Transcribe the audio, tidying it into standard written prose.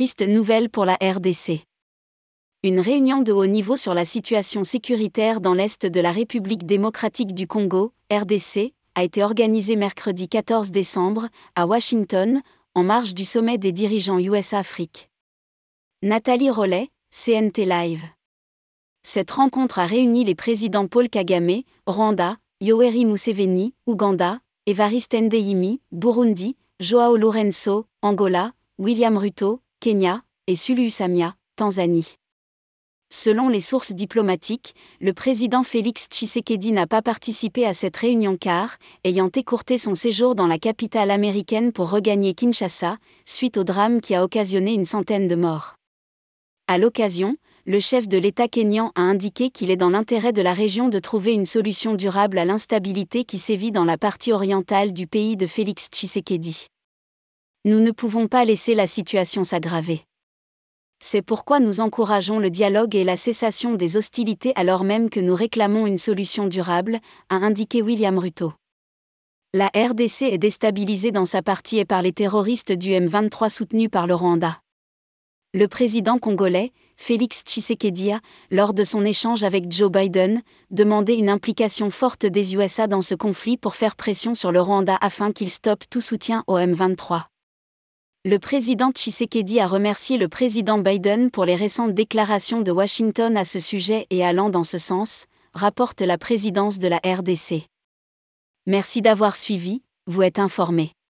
Triste nouvelle pour la RDC. Une réunion de haut niveau sur la situation sécuritaire dans l'Est de la République démocratique du Congo, RDC, a été organisée mercredi 14 décembre, à Washington, en marge du sommet des dirigeants US-Afrique. Nathalie Rollet, CNT Live. Cette rencontre a réuni les présidents Paul Kagame, Rwanda, Yoweri Museveni, Ouganda, Evariste Ndayishimiye, Burundi, Joao Lourenço, Angola, William Ruto, Kenya, et Suluhu Samia, Tanzanie. Selon les sources diplomatiques, le président Félix Tshisekedi n'a pas participé à cette réunion car, ayant écourté son séjour dans la capitale américaine pour regagner Kinshasa, suite au drame qui a occasionné une centaine de morts. À l'occasion, le chef de l'État kényan a indiqué qu'il est dans l'intérêt de la région de trouver une solution durable à l'instabilité qui sévit dans la partie orientale du pays de Félix Tshisekedi. Nous ne pouvons pas laisser la situation s'aggraver. C'est pourquoi nous encourageons le dialogue et la cessation des hostilités alors même que nous réclamons une solution durable, a indiqué William Ruto. La RDC est déstabilisée dans sa partie et par les terroristes du M23 soutenus par le Rwanda. Le président congolais, Félix Tshisekedi a, lors de son échange avec Joe Biden, demandé une implication forte des USA dans ce conflit pour faire pression sur le Rwanda afin qu'il stoppe tout soutien au M23. Le président Tshisekedi a remercié le président Biden pour les récentes déclarations de Washington à ce sujet et allant dans ce sens, rapporte la présidence de la RDC. Merci d'avoir suivi, vous êtes informé.